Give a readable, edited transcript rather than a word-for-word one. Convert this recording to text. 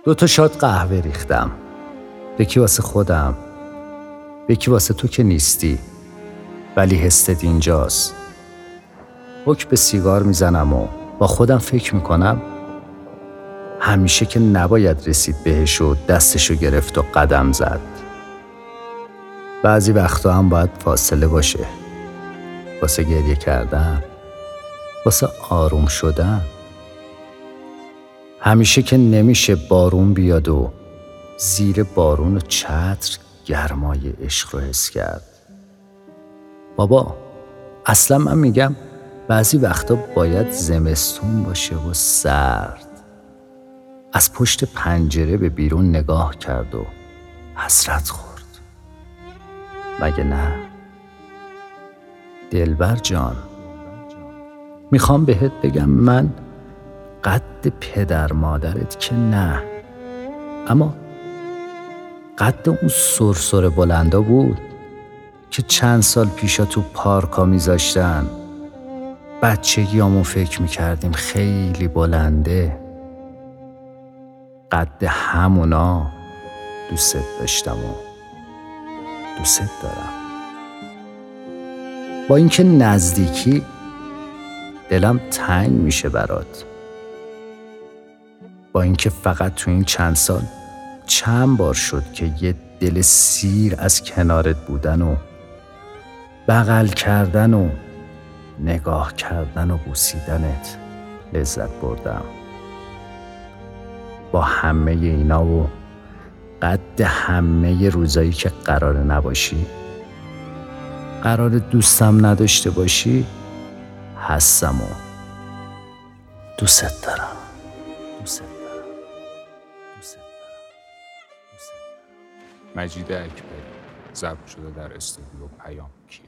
2 شات قهوه ریختم، یکی واسه خودم، یکی واسه تو که نیستی ولی حست اینجاست. حک به سیگار میزنم و با خودم فکر میکنم همیشه که نباید رسید بهش و دستشو گرفت و قدم زد. بعضی وقتا هم باید فاصله باشه، واسه گریه کردن، واسه آروم شدن. همیشه که نمیشه بارون بیاد و زیر بارون و چتر گرمای عشق رو حس کرد. بابا اصلا من میگم بعضی وقتا باید زمستون باشه و سرد، از پشت پنجره به بیرون نگاه کرد و حسرت خورد. مگه نه؟ دلبر جان، میخوام بهت بگم من قد پدر مادرت که نه، اما قد اون سرسر بلندا بود که چند سال پیشا تو پارکا میذاشتن. بچگیامون فکر میکردیم خیلی بلنده. قد همونا دوست داشتم و دوست دارم. با اینکه نزدیکی دلم تنگ میشه برات، با اینکه فقط تو این چند سال چند بار شد که یه دل سیر از کنارت بودن و بغل کردن و نگاه کردن و بوسیدنت لذت بردم. با همه اینا و قد همه روزایی که قرار نباشی، قرار دوستم نداشته باشی، هستم و دوست دارم. مجید اکبری، ضبط شده در استودیو پیام کیه.